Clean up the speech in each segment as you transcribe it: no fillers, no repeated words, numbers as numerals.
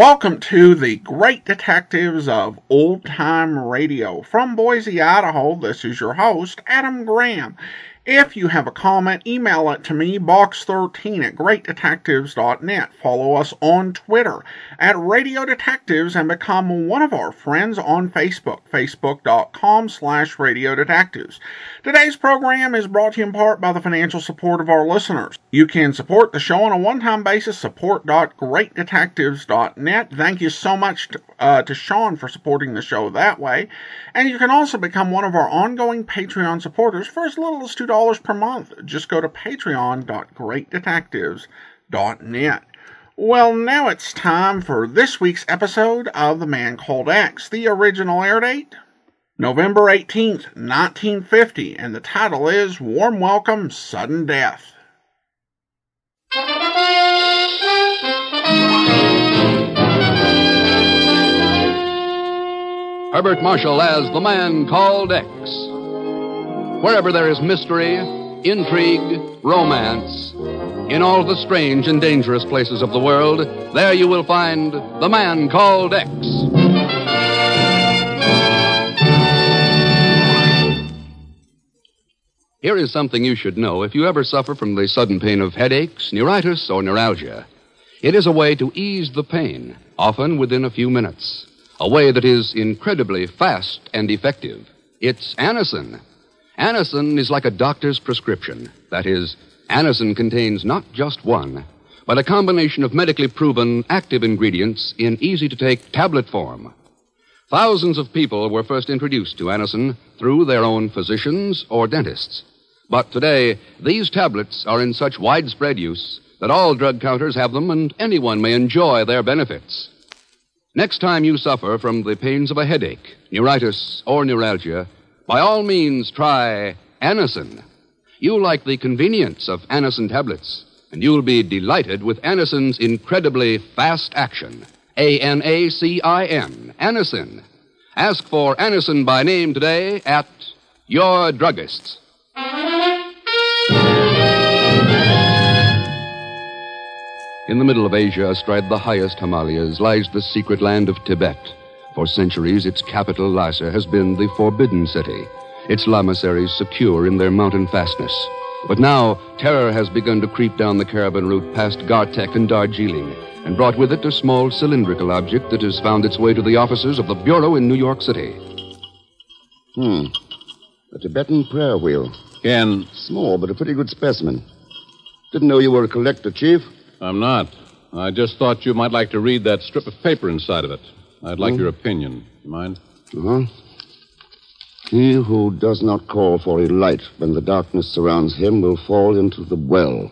Welcome to the Great Detectives of Old Time Radio. From Boise, Idaho, this is your host, Adam Graham. If you have a comment, email it to me, box13 at greatdetectives.net. Follow us on Twitter at Radio Detectives and become one of our friends on Facebook, facebook.com/Radio Detectives. Today's program is brought to you in part by the financial support of our listeners. You can support the show on a one-time basis, support.greatdetectives.net. Thank you so much to Sean for supporting the show that way. And you can also become one of our ongoing Patreon supporters for as little as $2 per month. Just go to patreon.greatdetectives.net. Well, now it's time for this week's episode of The Man Called X. The original air date, November 18th, 1950, and the title is Warm Welcome, Sudden Death. Herbert Marshall as The Man Called X. Wherever there is mystery, intrigue, romance, in all the strange and dangerous places of the world, there you will find The Man Called X. Here is something you should know if you ever suffer from the sudden pain of headaches, neuritis, or neuralgia. It is a way to ease the pain, often within a few minutes. A way that is incredibly fast and effective. It's Anacin. Anacin is like a doctor's prescription. That is, Anacin contains not just one, but a combination of medically proven active ingredients in easy-to-take tablet form. Thousands of people were first introduced to Anacin through their own physicians or dentists. But today, these tablets are in such widespread use that all drug counters have them and anyone may enjoy their benefits. Next time you suffer from the pains of a headache, neuritis, or neuralgia, by all means try Anacin. You'll like the convenience of Anacin tablets, and you'll be delighted with Anacin's incredibly fast action. A-N-A-C-I-N, Anacin. Ask for Anacin by name today at your druggist's. In the middle of Asia, astride the highest Himalayas, lies the secret land of Tibet. For centuries, its capital, Lhasa, has been the forbidden city, its lamasseries secure in their mountain fastness. But now, terror has begun to creep down the caravan route past Gartek and Darjeeling, and brought with it a small cylindrical object that has found its way to the offices of the Bureau in New York City. A Tibetan prayer wheel. Ken. Small, but a pretty good specimen. Didn't know you were a collector, Chief. I'm not. I just thought you might like to read that strip of paper inside of it. I'd like your opinion. You mind? Uh-huh. He who does not call for a light when the darkness surrounds him will fall into the well.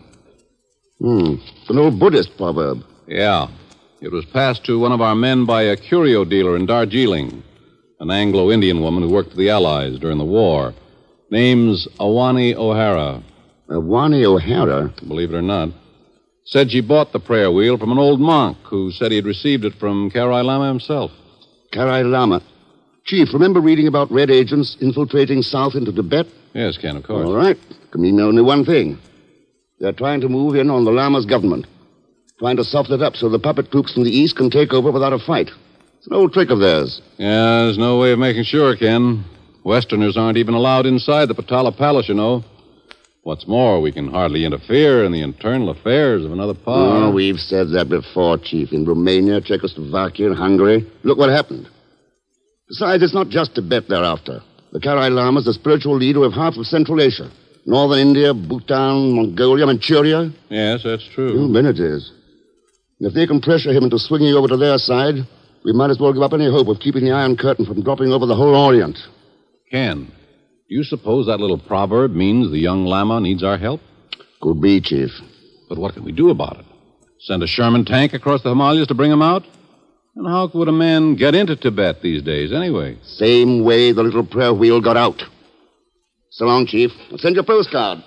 It's an old Buddhist proverb. Yeah. It was passed to one of our men by a curio dealer in Darjeeling, an Anglo-Indian woman who worked for the Allies during the war. Name's Awani O'Hara. Awani O'Hara? Believe it or not. Said she bought the prayer wheel from an old monk who said he had received it from Karai Lama himself. Karai Lama. Chief, remember reading about red agents infiltrating south into Tibet? Yes, Ken, of course. All right. Can mean only one thing. They're trying to move in on the Lama's government. Trying to soften it up so the puppet troops from the east can take over without a fight. It's an old trick of theirs. Yeah, there's no way of making sure, Ken. Westerners aren't even allowed inside the Patala Palace, you know. What's more, we can hardly interfere in the internal affairs of another power. Oh, we've said that before, Chief. In Romania, Czechoslovakia, and Hungary. Look what happened. Besides, it's not just Tibet they're after. The Karai Lama's the spiritual leader of half of Central Asia. Northern India, Bhutan, Mongolia, Manchuria. Yes, that's true. You bet it is. If they can pressure him into swinging over to their side, we might as well give up any hope of keeping the Iron Curtain from dropping over the whole Orient. Ken, do you suppose that little proverb means the young Lama needs our help? Could be, Chief. But what can we do about it? Send a Sherman tank across the Himalayas to bring him out? And how would a man get into Tibet these days, anyway? Same way the little prayer wheel got out. So long, Chief. I'll send you a postcard.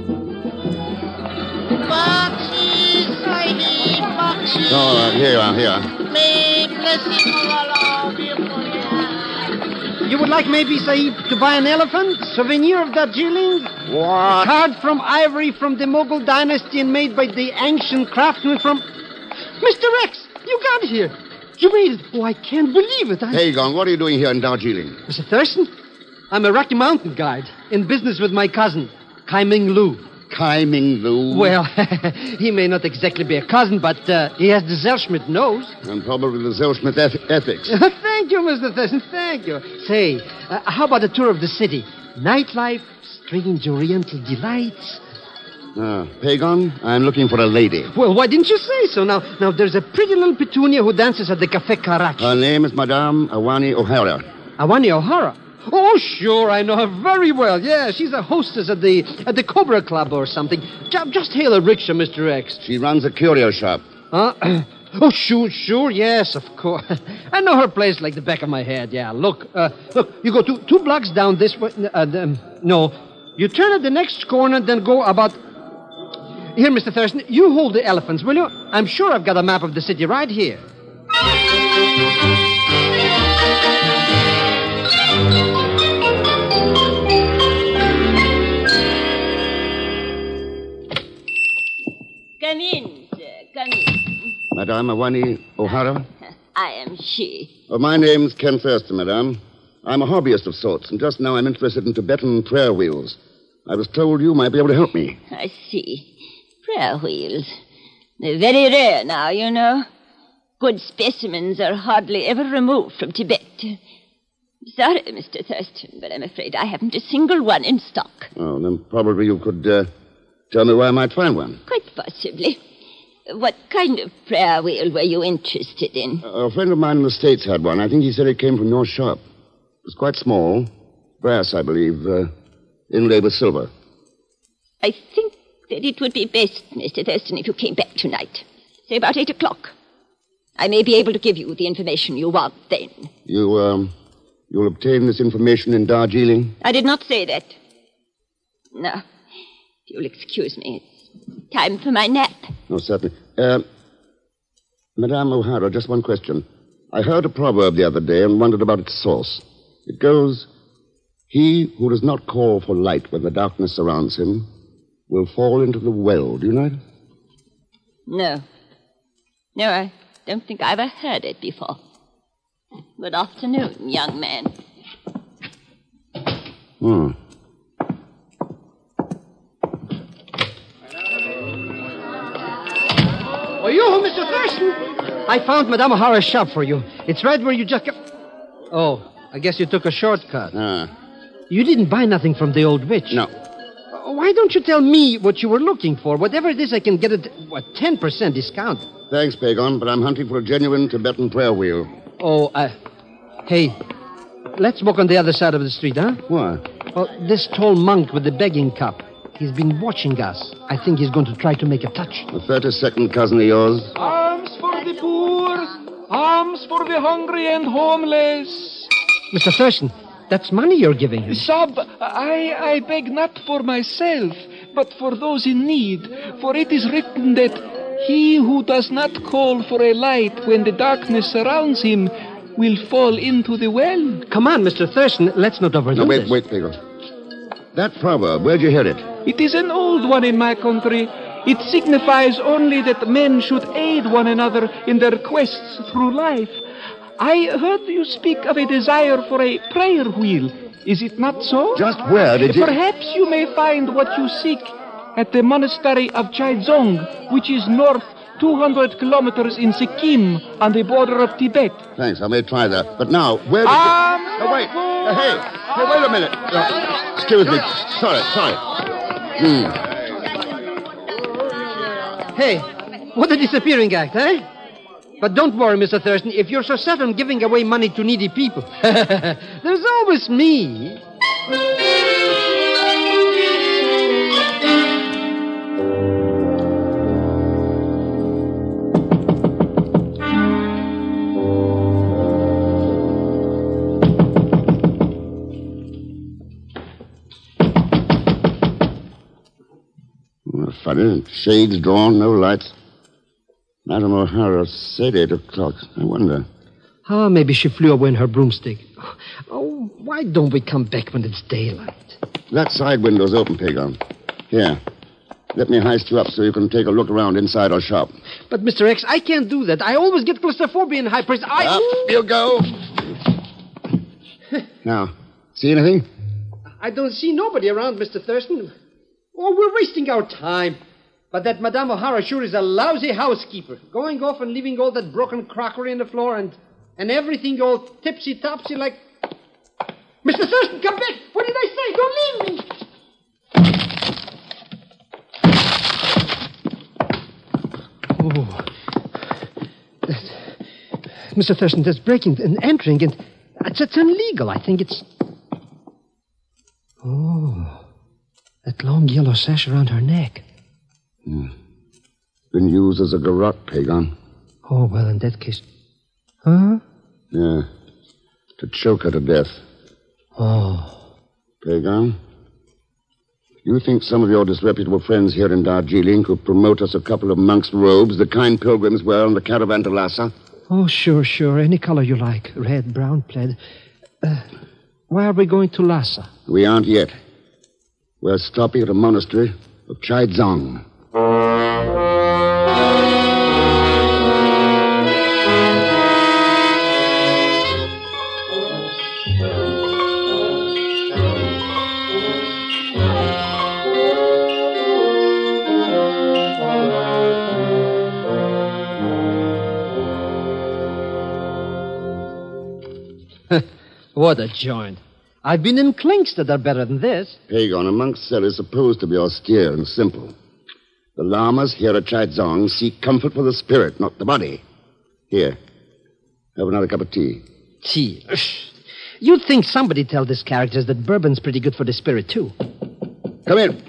Here. You would like maybe, Sahib, to buy an elephant? Souvenir of Darjeeling? What? Carved from ivory from the Mughal dynasty and made by the ancient craftsmen from... Mr. Rex, you got here. You made it. Oh, I can't believe it. Pagan, what are you doing here in Darjeeling? Mr. Thurston, I'm a Rocky Mountain guide in business with my cousin, Kai Ming Lu. Kai Ming Lu? Well, he may not exactly be a cousin, but he has the Zellschmidt nose. And probably the Zellschmidt ethics. Thank you, Mr. Thurston, thank you. Say, how about a tour of the city? Nightlife, strange oriental delights. Pagan, I'm looking for a lady. Well, why didn't you say so? Now, there's a pretty little petunia who dances at the Cafe Karachi. Her name is Madame Awani O'Hara. Awani O'Hara? Oh, sure, I know her very well. Yeah, she's a hostess at the Cobra Club or something. Just hail a rickshaw, Mr. X. She runs a curio shop. Oh, sure, yes, of course. I know her place like the back of my head, yeah. Look, you go two blocks down this way. No, you turn at the next corner, then go about... Here, Mr. Thurston, you hold the elephants, will you? I'm sure I've got a map of the city right here. Come in, sir. Come in. Madame Awani O'Hara? I am she. My name's Ken Thurston, madame. I'm a hobbyist of sorts, and just now I'm interested in Tibetan prayer wheels. I was told you might be able to help me. I see. Prayer wheels. They're very rare now, you know. Good specimens are hardly ever removed from Tibet. Sorry, Mr. Thurston, but I'm afraid I haven't a single one in stock. Oh, then probably you could tell me where I might find one. Quite possibly. What kind of prayer wheel were you interested in? A friend of mine in the States had one. I think he said it came from your shop. It was quite small. Brass, I believe. Inlaid with silver. I think that it would be best, Mr. Thurston, if you came back tonight. Say about 8 o'clock. I may be able to give you the information you want then. You'll obtain this information in Darjeeling? I did not say that. No. If you'll excuse me, it's time for my nap. Oh, certainly. Madame O'Hara, just one question. I heard a proverb the other day and wondered about its source. It goes, he who does not call for light when the darkness surrounds him will fall into the well. Do you know it? No. No, I don't think I ever heard it before. Good afternoon, young man. Oh, you, Mr. Thurston? I found Madame O'Hara's shop for you. It's right where you just... Oh, I guess you took a shortcut. You didn't buy nothing from the old witch. No. Why don't you tell me what you were looking for? Whatever it is, I can get it, 10% discount. Thanks, Pagan, but I'm hunting for a genuine Tibetan prayer wheel. Oh, hey, let's walk on the other side of the street, huh? Why? Well, this tall monk with the begging cup, he's been watching us. I think he's going to try to make a touch. A 32nd cousin of yours? Alms for the poor, alms for the hungry and homeless. Mr. Thurston, that's money you're giving him. Sub, I beg not for myself, but for those in need. For it is written that he who does not call for a light when the darkness surrounds him will fall into the well. Come on, Mr. Thurston, let's not overdo this. Wait, Pagan. That proverb, where'd you hear it? It is an old one in my country. It signifies only that men should aid one another in their quests through life. I heard you speak of a desire for a prayer wheel. Is it not so? Just where did you... Perhaps you may find what you seek at the monastery of Chaizong, which is north 200 kilometers in Sikkim on the border of Tibet. Thanks, I may try that. But now, where did you... wait. Hey, wait a minute. Excuse me. Sorry. Hey, what a disappearing act, eh? But don't worry, Mr. Thurston. If you're so set on giving away money to needy people, there's always me. Funny. Shades drawn, no lights. Madame O'Hara said 8 o'clock. I wonder. Ah, maybe she flew away in her broomstick. Oh, why don't we come back when it's daylight? That side window's open, Pagon. Here. Let me heist you up so you can take a look around inside our shop. But, Mr. X, I can't do that. I always get claustrophobia in high pressure. Up you go. Now, see anything? I don't see nobody around, Mr. Thurston. Oh, we're wasting our time. But that Madame O'Hara sure is a lousy housekeeper. Going off and leaving all that broken crockery on the floor and everything all tipsy-topsy like... Mr. Thurston, come back! What did I say? Don't leave me! Oh. Mr. Thurston, there's breaking and entering, and it's illegal. I think it's... Oh, that long yellow sash around her neck. Been used as a garrote, Pagon. Oh, well, in that case... Huh? Yeah, to choke her to death. Oh. Pagon, you think some of your disreputable friends here in Darjeeling could promote us a couple of monks' robes, the kind pilgrims wear on the caravan to Lhasa? Oh, sure. Any color you like. Red, brown, plaid. Why are we going to Lhasa? We aren't yet. We're stopping at a monastery of Chaizong. What a joint. I've been in clinks that are better than this. Pagon, a monk's cell is supposed to be austere and simple. The lamas here at Chaizong seek comfort for the spirit, not the body. Here, have another cup of tea. Tea? You'd think somebody tell these characters that bourbon's pretty good for the spirit, too. Come in.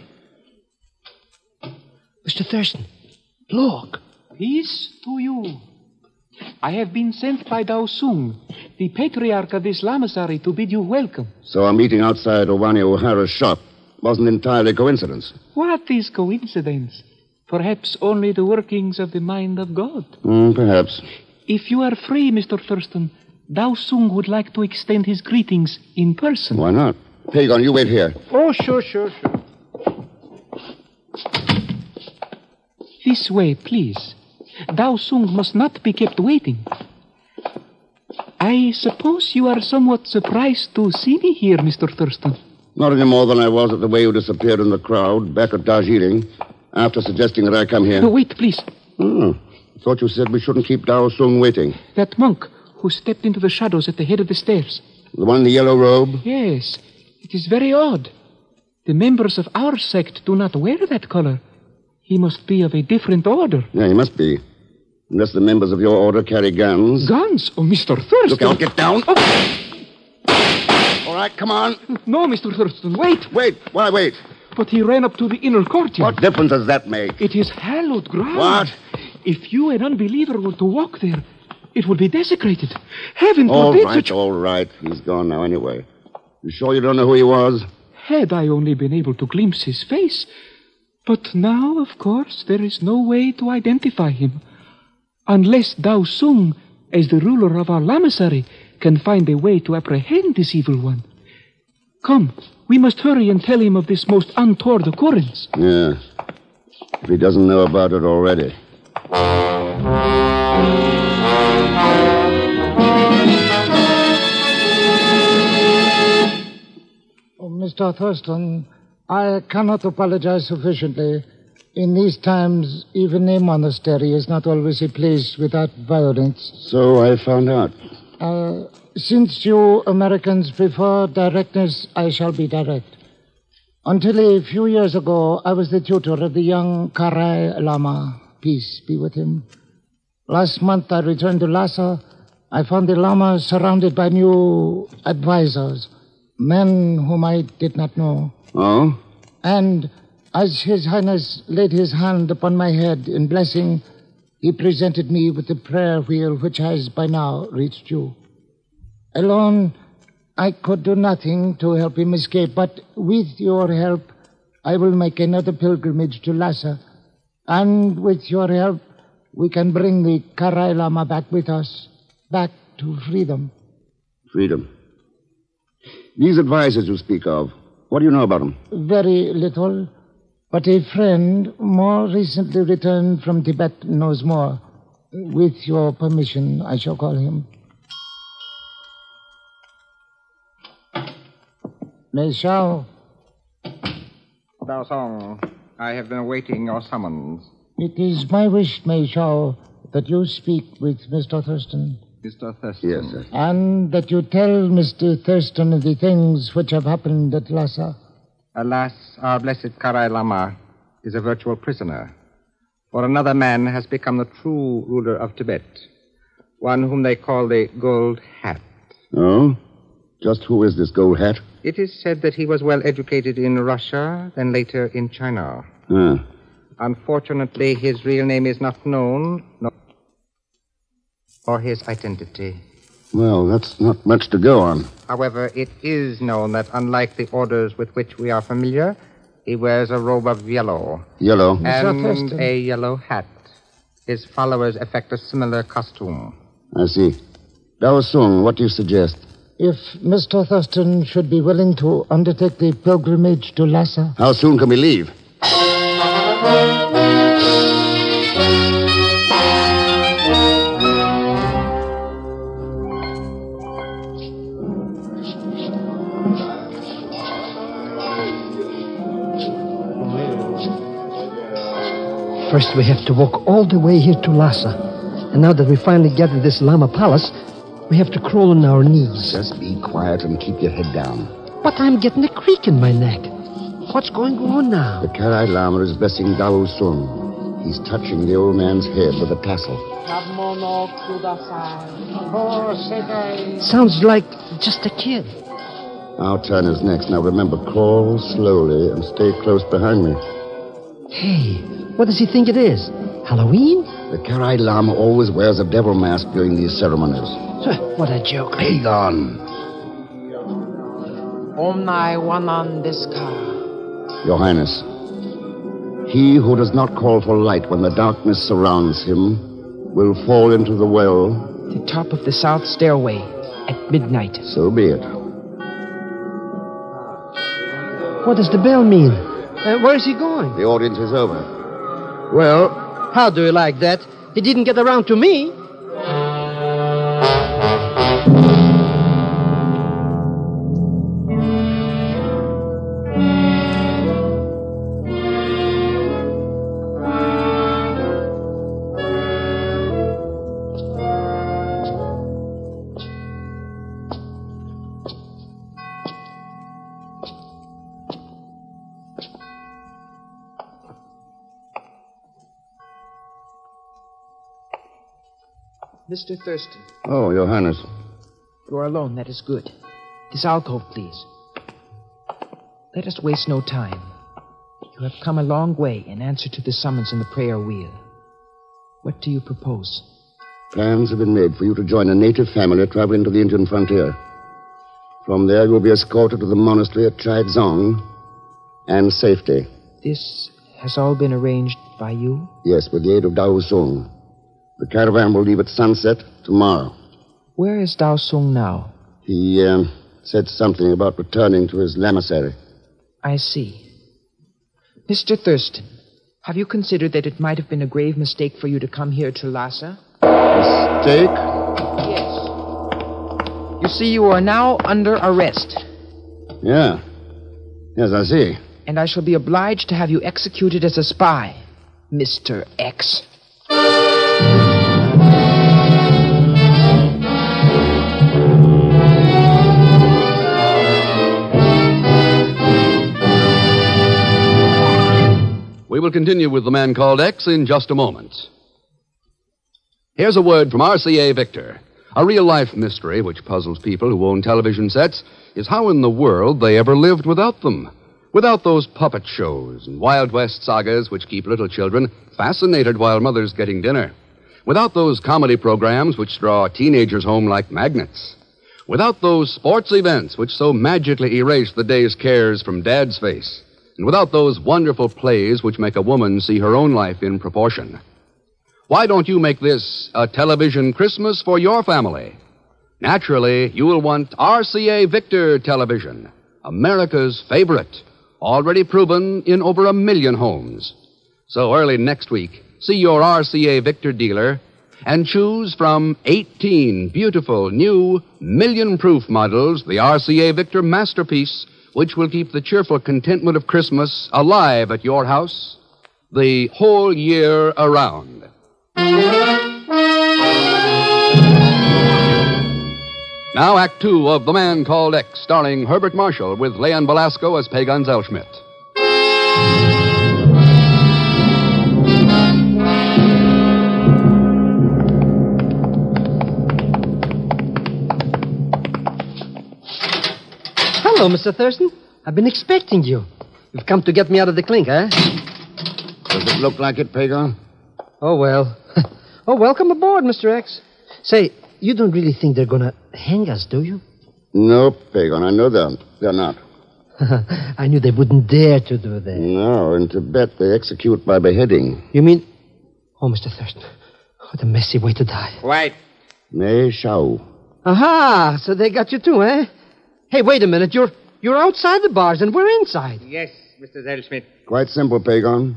Mr. Thurston, look. Peace to you. I have been sent by Dao Sung, the patriarch of this lamasery, to bid you welcome. So our meeting outside Owani O'Hara's shop wasn't entirely coincidence. What is coincidence? Perhaps only the workings of the mind of God. Perhaps. If you are free, Mr. Thurston, Dao Sung would like to extend his greetings in person. Why not? Pagon, you wait here. Oh, sure. This way, please. Dao Sung must not be kept waiting. I suppose you are somewhat surprised to see me here, Mr. Thurston. Not any more than I was at the way you disappeared in the crowd back at Darjeeling after suggesting that I come here. No, wait, please. I thought you said we shouldn't keep Dao Sung waiting. That monk who stepped into the shadows at the head of the stairs. The one in the yellow robe? Yes. It is very odd. The members of our sect do not wear that color. He must be of a different order. Yeah, he must be. Unless the members of your order carry guns. Guns? Oh, Mr. Thurston. Look out, get down. Oh. All right, come on. No, Mr. Thurston, wait. Wait, why wait? But he ran up to the inner courtyard. What difference does that make? It is hallowed ground. What? If you, an unbeliever, were to walk there, it would be desecrated. Heaven All forbid right, such... all right. He's gone now anyway. You sure you don't know who he was? Had I only been able to glimpse his face. But now, of course, there is no way to identify him. Unless Dao Sung, as the ruler of our lamasery, can find a way to apprehend this evil one. Come, we must hurry and tell him of this most untoward occurrence. Yeah. If he doesn't know about it already. Oh, Mr. Thurston, I cannot apologize sufficiently. In these times, even a monastery is not always a place without violence. So I found out. Since you Americans prefer directness, I shall be direct. Until a few years ago, I was the tutor of the young Karai Lama. Peace be with him. Last month, I returned to Lhasa. I found the Lama surrounded by new advisors, men whom I did not know. Oh? And as His Highness laid his hand upon my head in blessing, he presented me with the prayer wheel which has by now reached you. Alone, I could do nothing to help him escape, but with your help, I will make another pilgrimage to Lhasa. And with your help, we can bring the Karai Lama back with us, back to freedom. Freedom. These advisors you speak of, what do you know about them? Very little, but a friend more recently returned from Tibet knows more. With your permission, I shall call him. Mei Shao. Dao Song, I have been awaiting your summons. It is my wish, Mei Shao, that you speak with Mr. Thurston. Mr. Thurston? Yes, sir. And that you tell Mr. Thurston of the things which have happened at Lhasa. Alas, our blessed Karai Lama is a virtual prisoner. For another man has become the true ruler of Tibet, one whom they call the Gold Hat. Oh? Just who is this Gold Hat? It is said that he was well educated in Russia, then later in China. Unfortunately, his real name is not known, or his identity. Well, that's not much to go on. However, it is known that unlike the orders with which we are familiar, he wears a robe of yellow. Yellow? And a yellow hat. His followers affect a similar costume. I see. Dao Sung, what do you suggest? If Mr. Thurston should be willing to undertake the pilgrimage to Lhasa. How soon can we leave? First, we have to walk all the way here to Lhasa. And now that we finally get to this Lama Palace, we have to crawl on our knees. Just be quiet and keep your head down. But I'm getting a creak in my neck. What's going on now? The Karai Lama is blessing Dao Sung. He's touching the old man's head with a tassel. Sounds like just a kid. Our turn is next. Now remember, crawl slowly and stay close behind me. Hey, what does he think it is? Halloween? The Karai Lama always wears a devil mask during these ceremonies. What a joke. Hey, on. Omnai Wanan Deska. Your Highness, he who does not call for light when the darkness surrounds him will fall into the well. The top of the south stairway at midnight. So be it. What does the bell mean? Where is he going? The audience is over. Well, how do you like that? He didn't get around to me. Mr. Thurston. Oh, Your Highness. You are alone. That is good. This alcove, please. Let us waste no time. You have come a long way in answer to the summons in the prayer wheel. What do you propose? Plans have been made for you to join a native family traveling to the Indian frontier. From there, you will be escorted to the monastery at Chaizong and safety. This has all been arranged by you? Yes, with the aid of Dao Sung. The caravan will leave at sunset tomorrow. Where is Dao Sung now? He said something about returning to his lamasery. I see. Mr. Thurston, have you considered that it might have been a grave mistake for you to come here to Lhasa? Mistake? Yes. You see, you are now under arrest. Yeah. Yes, I see. And I shall be obliged to have you executed as a spy, Mr. X. We will continue with the man called X in just a moment. Here's a word from RCA Victor. A real-life mystery which puzzles people who own television sets is how in the world they ever lived without them. Without those puppet shows and Wild West sagas which keep little children fascinated while mother's getting dinner. Without those comedy programs which draw teenagers home like magnets. Without those sports events which so magically erase the day's cares from Dad's face. And without those wonderful plays which make a woman see her own life in proportion. Why don't you make this a television Christmas for your family? Naturally, you will want RCA Victor television, America's favorite, already proven in over 1 million homes. So early next week, see your RCA Victor dealer and choose from 18 beautiful new million-proof models the RCA Victor Masterpiece, which will keep the cheerful contentment of Christmas alive at your house the whole year around. Now, Act Two of The Man Called X, starring Herbert Marshall with Leon Belasco as Pagan Zellschmidt. Hello, Mr. Thurston. I've been expecting you. You've come to get me out of the clink, eh? Does it look like it, Pagan? Oh, well. Oh, welcome aboard, Mr. X. Say, you don't really think they're going to hang us, do you? No, Pagan, I know them. They're not. I knew they wouldn't dare to do that. No, in Tibet they execute by beheading. You mean... Oh, Mr. Thurston. What a messy way to die. White. Mei Shao. Aha! So they got you too, eh? Hey, wait a minute. You're outside the bars and we're inside. Yes, Mr. Zellschmidt. Quite simple, Pagan.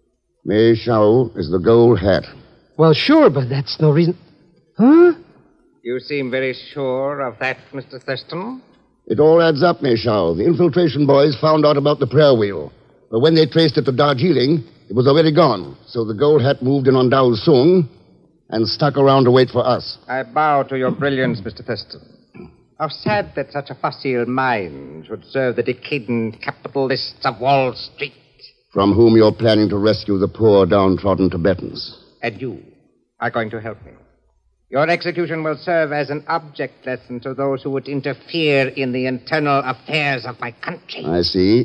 Mei Shao is the gold hat. Well, sure, but that's no reason... Huh? You seem very sure of that, Mr. Thurston. It all adds up, Mei Shao. The infiltration boys found out about the prayer wheel. But when they traced it to Darjeeling, it was already gone. So the gold hat moved in on Dao Sung and stuck around to wait for us. I bow to your brilliance, Mr. Thurston. How sad that such a facile mind should serve the decadent capitalists of Wall Street. From whom you're planning to rescue the poor, downtrodden Tibetans. And you are going to help me. Your execution will serve as an object lesson to those who would interfere in the internal affairs of my country. I see.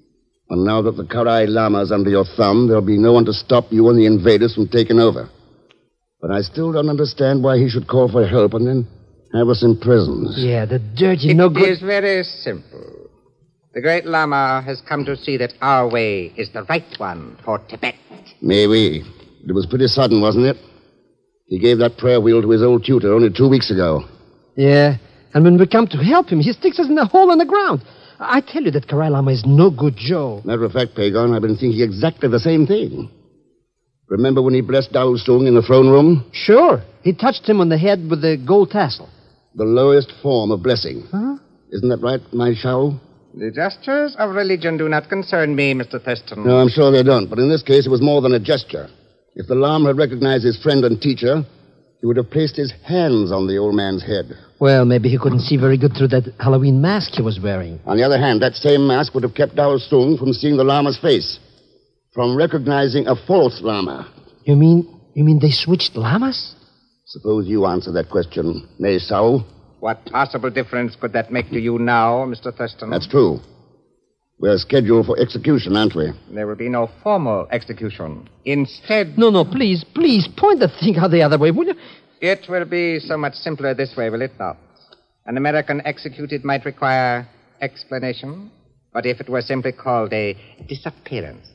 And now that the Karai Lama's under your thumb, there'll be no one to stop you and the invaders from taking over. But I still don't understand why he should call for help and then have us imprisoned. Yeah, the dirty, no good... It is very simple. The great Lama has come to see that our way is the right one for Tibet. Maybe. It was pretty sudden, wasn't it? He gave that prayer wheel to his old tutor only 2 weeks ago. Yeah, and when we come to help him, he sticks us in a hole in the ground. I tell you that Karai Lama is no good Joe. Matter of fact, Pagan, I've been thinking exactly the same thing. Remember when he blessed Dao Sung in the throne room? Sure. He touched him on the head with the gold tassel. The lowest form of blessing. Huh? Isn't that right, my Shao? The gestures of religion do not concern me, Mr. Thurston. No, I'm sure they don't. But in this case, it was more than a gesture. If the Lama had recognized his friend and teacher, he would have placed his hands on the old man's head. Well, maybe he couldn't see very good through that Halloween mask he was wearing. On the other hand, that same mask would have kept Dao Sung from seeing the Lama's face, from recognizing a false Lama. You mean they switched Lamas? Suppose you answer that question, Mei Shao. What possible difference could that make to you now, Mr. Thurston? That's true. We're scheduled for execution, aren't we? There will be no formal execution. Instead... No, please, point the thing out the other way, will you? It will be so much simpler this way, will it not? An American executed might require explanation, but if it were simply called a disappearance...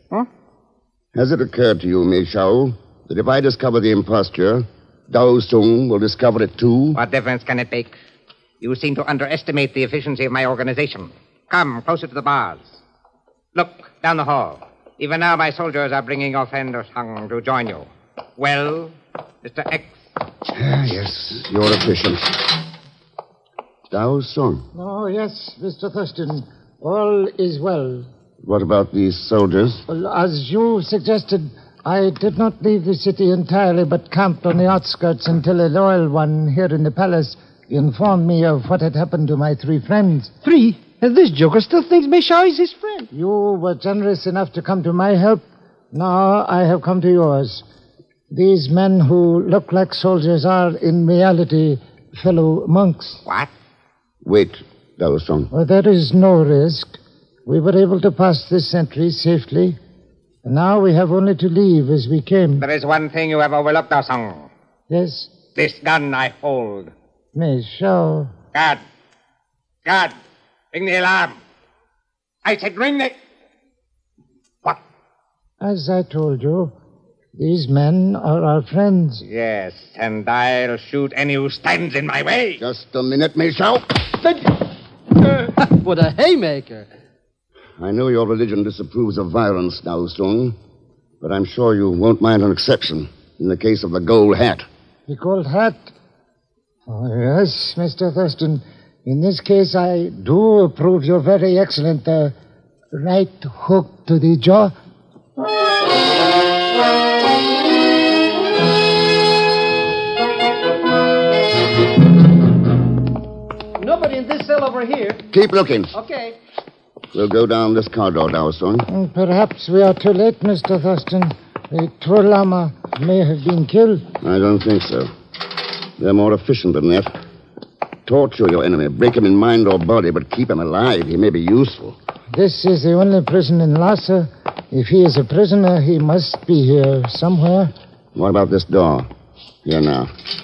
Has it occurred to you, Mei Shao, that if I discover the imposture, Dao Sung will discover it too? What difference can it make? You seem to underestimate the efficiency of my organization. Come, closer to the bars. Look, down the hall. Even now my soldiers are bringing your friend Osang to join you. Well, Mr. X? Yes, you're efficient. Dao Sung. Oh, yes, Mr. Thurston. All is well. What about these soldiers? Well, as you suggested, I did not leave the city entirely, but camped on the outskirts until a loyal one here in the palace informed me of what had happened to my 3 friends. 3? And this joker still thinks Mei Shao is his friend. You were generous enough to come to my help. Now I have come to yours. These men who look like soldiers are, in reality, fellow monks. What? Wait, Dao Sung. Well, there is no risk. We were able to pass this sentry safely. And now we have only to leave as we came. There is one thing you have overlooked, Osang. Yes? This gun I hold. Mei Shao. Guard, ring the alarm. I said ring the... What? As I told you, These men are our friends. Yes, and I'll shoot any who stands in my way. Just a minute, Michel. What a haymaker. I know your religion disapproves of violence, Dowstone, but I'm sure you won't mind an exception in the case of the gold hat. The gold hat? Oh, yes, Mr. Thurston. In this case, I do approve your very excellent right hook to the jaw. Nobody in this cell over here. Keep looking. Okay. We'll go down this corridor, Dowstone. Perhaps we are too late, Mr. Thurston. The Troll Lama may have been killed. I don't think so. They're more efficient than that. Torture your enemy. Break him in mind or body, but keep him alive. He may be useful. This is the only prison in Lhasa. If he is a prisoner, he must be here somewhere. What about this door? Here now.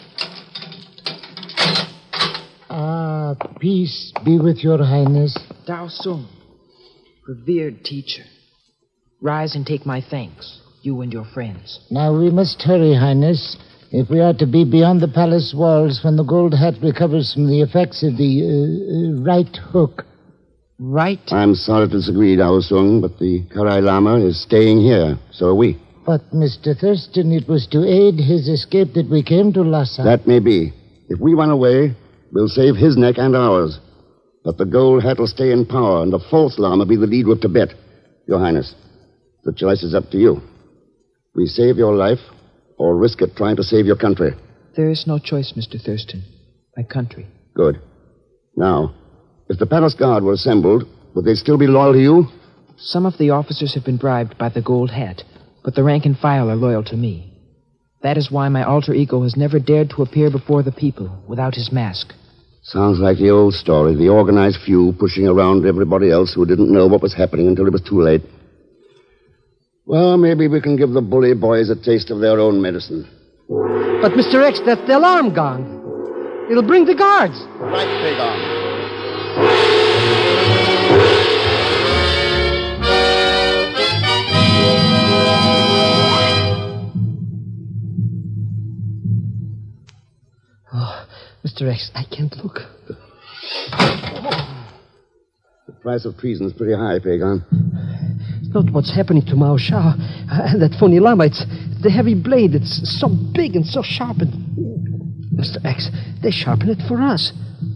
Peace be with your highness. Dao Sung, revered teacher, rise and take my thanks, you and your friends. Now we must hurry, highness. If we are to be beyond the palace walls when the gold hat recovers from the effects of the right hook. Right? I'm sorry to disagree, Dowsung, but the Karai Lama is staying here. So are we. But, Mr. Thurston, it was to aid his escape that we came to Lhasa. That may be. If we run away, we'll save his neck and ours. But the gold hat will stay in power, and the false Lama be the leader of Tibet. Your Highness, the choice is up to you. We save your life, or risk it trying to save your country. There is no choice, Mr. Thurston. My country. Good. Now, if the palace guard were assembled, would they still be loyal to you? Some of the officers have been bribed by the gold hat, but the rank and file are loyal to me. That is why my alter ego has never dared to appear before the people without his mask. Sounds like the old story, the organized few pushing around everybody else who didn't know what was happening until it was too late. Well, maybe we can give the bully boys a taste of their own medicine. But, Mr. X, that's the alarm gong. It'll bring the guards. Right, Pagon. Oh, Mr. X, I can't look. The price of treason is pretty high, Pagon. It's not what's happening to Mao Shao and that phony Lama. It's the heavy blade. It's so big and so sharp. And Mr. X, they sharpen it for us.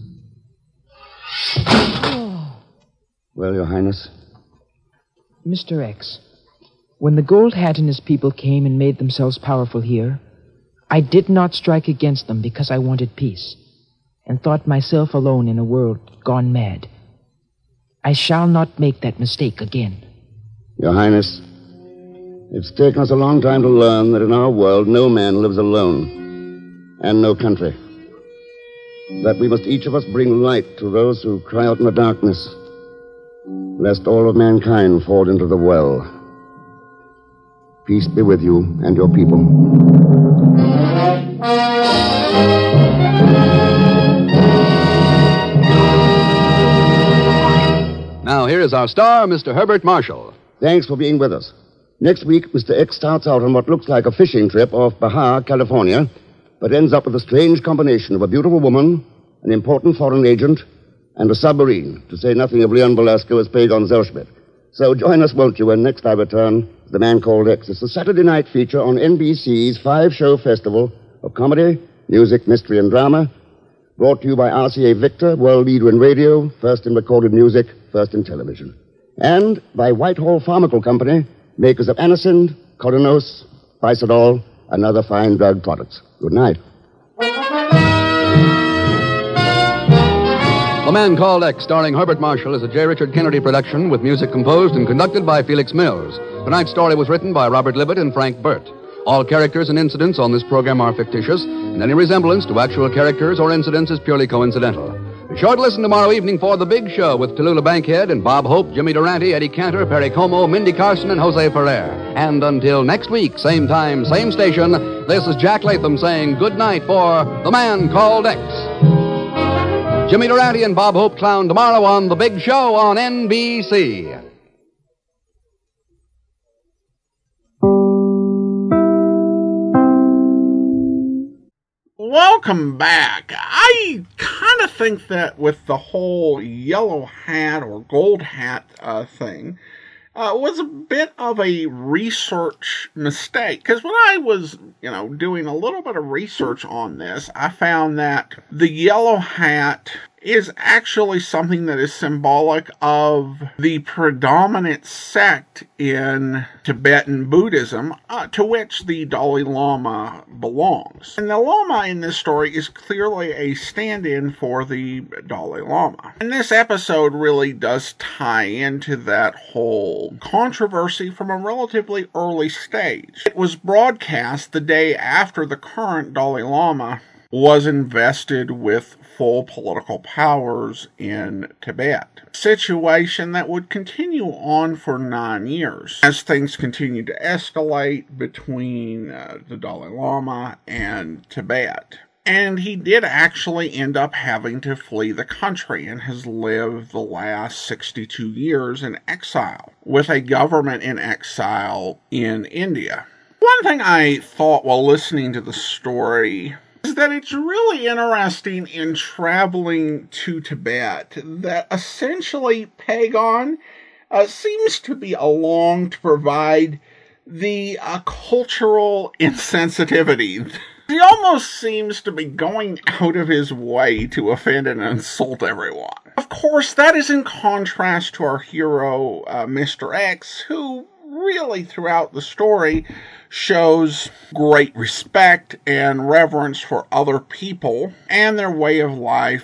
Well, Your Highness? Mr. X, when the Gold Hat and his people came and made themselves powerful here, I did not strike against them because I wanted peace and thought myself alone in a world gone mad. I shall not make that mistake again. Your Highness, it's taken us a long time to learn that in our world no man lives alone, and no country. That we must each of us bring light to those who cry out in the darkness, lest all of mankind fall into the well. Peace be with you and your people. Now, here is our star, Mr. Herbert Marshall. Thanks for being with us. Next week, Mr. X starts out on what looks like a fishing trip off Baja, California, but ends up with a strange combination of a beautiful woman, an important foreign agent, and a submarine, to say nothing of Leon Velasco as Pagon Zellschmidt. So join us, won't you, when next I return, The Man Called X. It's a Saturday night feature on NBC's 5-show festival of comedy, music, mystery, and drama, brought to you by RCA Victor, world leader in radio, first in recorded music, first in television. And by Whitehall Pharmaceutical Company, makers of Anacin, Coronos, Bicidol, and other fine drug products. Good night. The Man Called X, starring Herbert Marshall, is a J. Richard Kennedy production with music composed and conducted by Felix Mills. Tonight's story was written by Robert Libet and Frank Burt. All characters and incidents on this program are fictitious, and any resemblance to actual characters or incidents is purely coincidental. Be sure to listen tomorrow evening for The Big Show with Tallulah Bankhead and Bob Hope, Jimmy Durante, Eddie Cantor, Perry Como, Mindy Carson, and Jose Ferrer. And until next week, same time, same station, this is Jack Latham saying good night for The Man Called X. Jimmy Durante and Bob Hope clown tomorrow on The Big Show on NBC. Welcome back. I kind of think that with the whole yellow hat or gold hat thing, was a bit of a research mistake. Because when I was, doing a little bit of research on this, I found that the yellow hat is actually something that is symbolic of the predominant sect in Tibetan Buddhism, to which the Dalai Lama belongs. And the Lama in this story is clearly a stand-in for the Dalai Lama. And this episode really does tie into that whole controversy from a relatively early stage. It was broadcast the day after the current Dalai Lama was invested with full political powers in Tibet. A situation that would continue on for 9 years as things continued to escalate between the Dalai Lama and Tibet. And he did actually end up having to flee the country and has lived the last 62 years in exile, with a government in exile in India. One thing I thought while listening to the story is that it's really interesting in traveling to Tibet that essentially Pagon seems to be along to provide the cultural insensitivity. He almost seems to be going out of his way to offend and insult everyone. Of course, that is in contrast to our hero, Mr. X, who really throughout the story shows great respect and reverence for other people and their way of life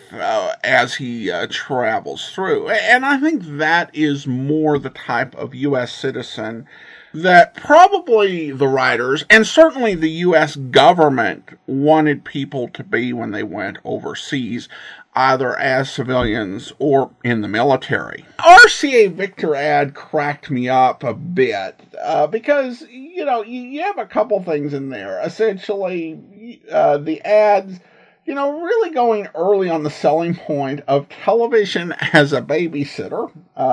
as he travels through. And I think that is more the type of U.S. citizen that probably the writers, and certainly the U.S. government, wanted people to be when they went overseas, either as civilians or in the military. RCA Victor ad cracked me up a bit, because, you have a couple things in there. Essentially, the ads, really going early on the selling point of television as a babysitter.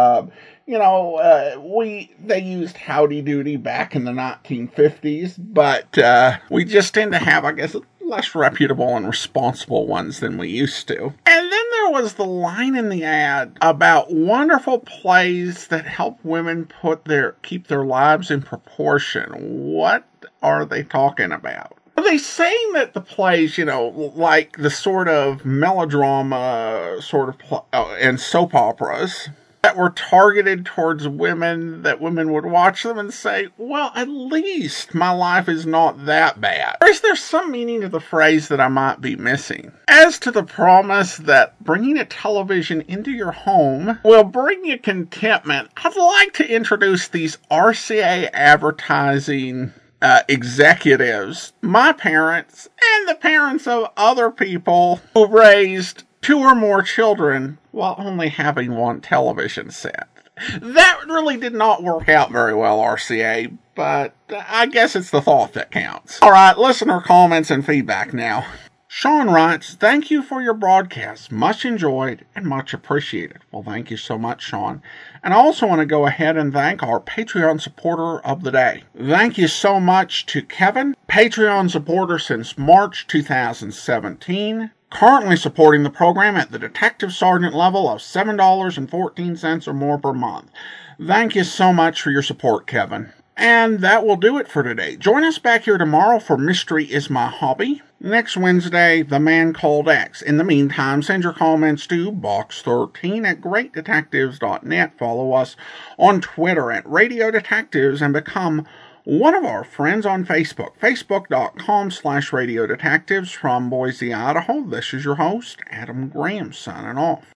They used Howdy Doody back in the 1950s, but we just tend to have, I guess, less reputable and responsible ones than we used to. And then there was the line in the ad about wonderful plays that help women keep their lives in proportion. What are they talking about? Are they saying that the plays, like the sort of melodrama and soap operas that were targeted towards women, that women would watch them and say, well, at least my life is not that bad? Or is there some meaning to the phrase that I might be missing? As to the promise that bringing a television into your home will bring you contentment, I'd like to introduce these RCA advertising executives, my parents, and the parents of other people who raised 2 or more children while only having one television set. That really did not work out very well, RCA, but I guess it's the thought that counts. Alright, listener comments and feedback now. Sean writes, thank you for your broadcast. Much enjoyed and much appreciated. Well, thank you so much, Sean. And I also want to go ahead and thank our Patreon supporter of the day. Thank you so much to Kevin, Patreon supporter since March 2017. Currently supporting the program at the Detective Sergeant level of $7.14 or more per month. Thank you so much for your support, Kevin. And that will do it for today. Join us back here tomorrow for Mystery is My Hobby. Next Wednesday, The Man Called X. In the meantime, send your comments to box13 at greatdetectives.net. Follow us on Twitter at Radio Detectives and become one of our friends on Facebook, facebook.com/radiodetectives. From Boise, Idaho, this is your host, Adam Graham, signing off.